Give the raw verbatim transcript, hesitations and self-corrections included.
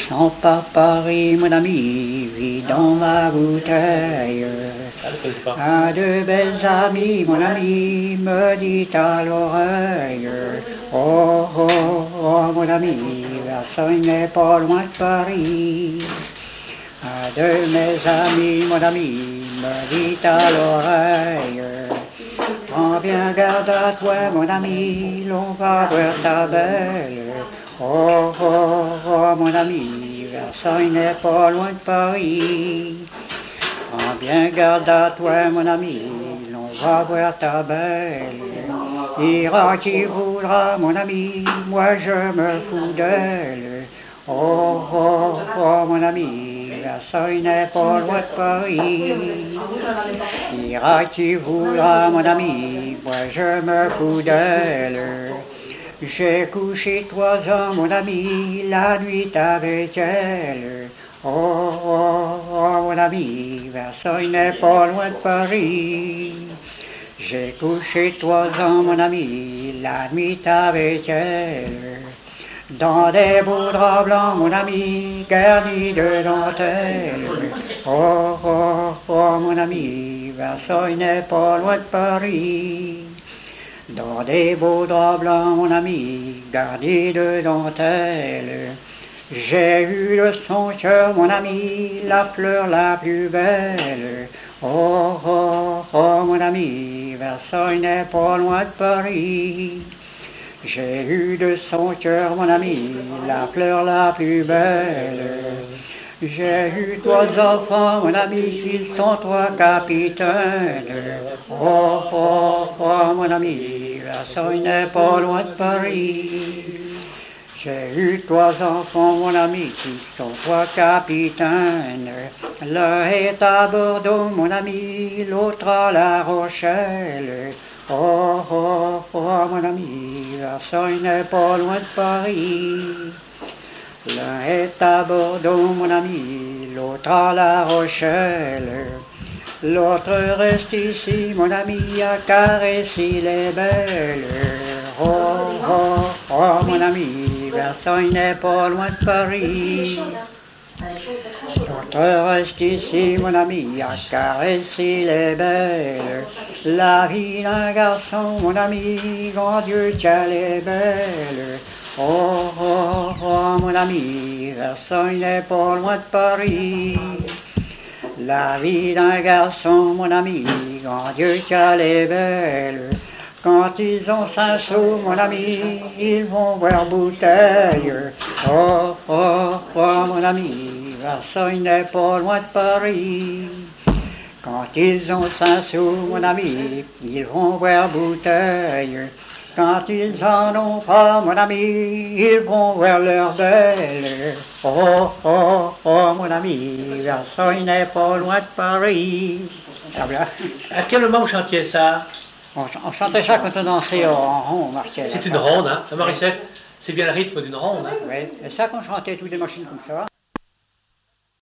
Descends par Paris, mon ami, vis dans ma bouteille. Un de belles amis, mon ami, me dit à l'oreille. Oh, oh, oh, mon ami, Versailles n'est pas loin de Paris. Un de mes amis, mon ami, me dit à l'oreille. Prends bien garde à toi, mon ami, l'on va voir ta belle. Oh, oh, oh, mon ami, Versailles n'est pas loin de Paris. Prends bien garde à toi, mon ami, l'on va voir ta belle. Ira qui voudra, mon ami, moi je me fous d'elle. Oh, oh, oh, mon ami, Versailles n'est pas loin de Paris. Ira qui voudra, mon ami, moi je me fous d'elle. J'ai couché trois ans, mon ami, la nuit avec elle. Oh, oh, oh, mon ami, Versailles n'est pas loin de Paris. J'ai couché trois ans, mon ami, la nuit avec elle. Dans des beaux draps blancs, mon ami, garnis de dentelle. Oh, oh, oh, mon ami, Versailles n'est pas loin de Paris. Dans des beaux draps blancs, mon ami, garnis de dentelle. J'ai eu de son cœur, mon ami, la fleur la plus belle. Oh, oh, oh, mon ami, Versailles n'est pas loin de Paris. J'ai eu de son cœur, mon ami, la fleur la plus belle. J'ai eu trois enfants, mon ami, ils sont trois capitaines. Oh, oh, oh, mon ami, Versailles n'est pas loin de Paris. J'ai eu trois enfants, mon ami, qui sont trois capitaines. L'un est à Bordeaux, mon ami, l'autre à La Rochelle. Oh, oh, oh, mon ami, Versailles n'est pas loin de Paris. L'un est à Bordeaux, mon ami, l'autre à La Rochelle. L'autre reste ici, mon ami, à caresser les belles. Oh, oh, oh, mon ami, Versailles n'est pas loin de Paris. L'autre reste ici, mon ami, à caresser les belles. La vie d'un garçon, mon ami, grand Dieu, qu'elle est belle. Oh, oh, oh, mon ami, Versailles n'est pas loin de Paris. La vie d'un garçon, mon ami, grand Dieu, qu'elle est belle. Quand ils ont cinq sous, mon ami, ils vont boire bouteille. Oh, oh, oh, mon ami, Versailles n'est pas loin de Paris. Quand ils ont cinq sous, mon ami, ils vont boire bouteille. Quand ils en ont pas, mon ami, ils vont voir leur belle. Oh, oh, oh, mon ami, Versailles n'est pas loin de Paris. Ah, bien. À quel moment vous chantiez ça? On, on chantait ça quand on dansait en rond, on marchait. C'est une ronde, hein? Marie-Seth, c'est bien le rythme d'une ronde, hein? Oui, c'est ça qu'on chantait, toutes des machines comme ça.